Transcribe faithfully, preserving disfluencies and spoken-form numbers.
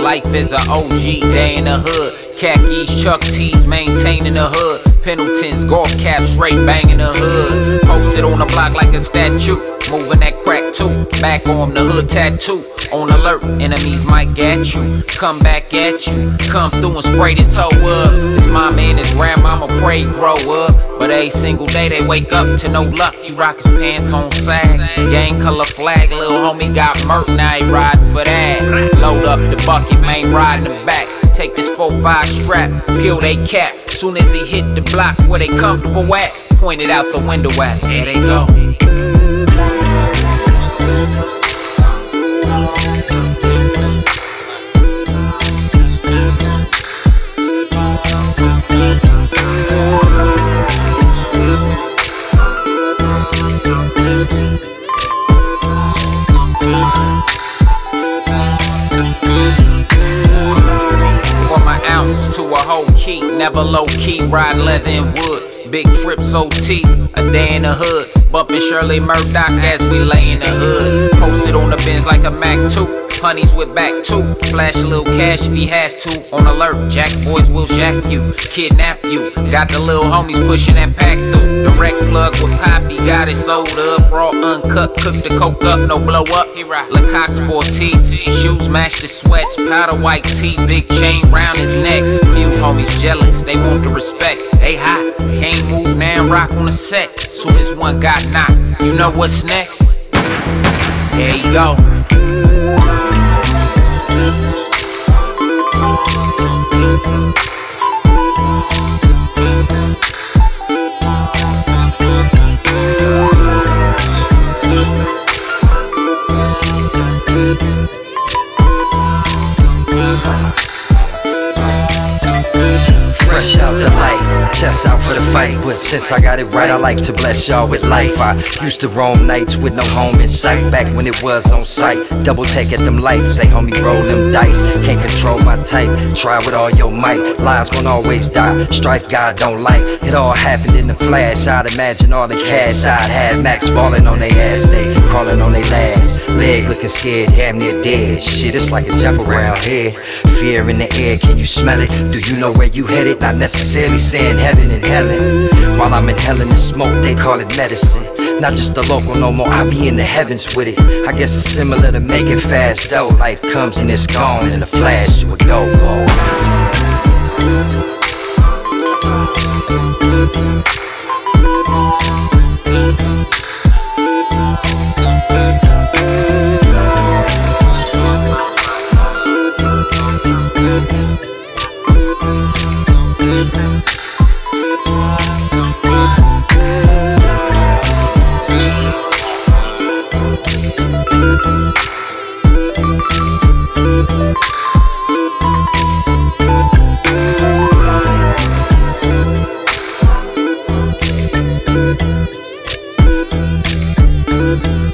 life as a O G, day in the hood. Khakis, Chuck T's, maintaining the hood. Pendletons, golf caps, straight banging the hood. Posted on the block like a statue, moving that crack too. Back on the hood tattoo. On alert, enemies might get you. Come back at you. Come through and spray this hoe up. His mama and his grandmama pray grow up, but every single day they wake up to no luck. He rock his pants on sag. Gang color flag, little homie got murked, now he riding for that. Load up the bucket, man, riding the back. Take this four five strap, peel they cap. Soon as he hit the block where they comfortable at, pointed out the window at, there they go. To a whole key, never low key, ride leather and wood. Big trips O T, a day in the hood. Bumpin' Shirley Murdoch as we lay in the hood. Posted on the Benz like a Mac two. Honeys with back too. Flash a little cash if he has to. On alert, jack boys will jack you, kidnap you. Got the little homies pushing that pack through. Direct plug with Poppy, got it sold up. Raw uncut, cooked the coke up, no blow up. He rock Lecoq Sport T. Shoes match the sweats, powder white tee, big chain round his neck. Few homies jealous, they want the respect. They hot, can't move now, rock on the set. Soon as one got knocked, you know what's next? There you go. Fresh out the light, chest out for the fight. But since I got it right, I like to bless y'all with life. I used to roam nights with no home in sight. Back when it was on sight, double take at them lights. Say homie, roll them dice. Can't control my type, try with all your might. Lies gon' always die, strife God don't like. It all happened in the flash, I'd imagine all the cash I'd have. Max ballin' on they ass, they crawling on they last. Leg looking scared, damn near dead. Shit, it's like a jungle around here. Fear in the air, can you smell it? Do you know where you headed? Not necessarily saying heaven and hell. While I'm inhaling the smoke, they call it medicine. Not just the local no more, I be in the heavens with it. I guess it's similar to making fast though. Life comes and it's gone in a flash, you would go. Thank you.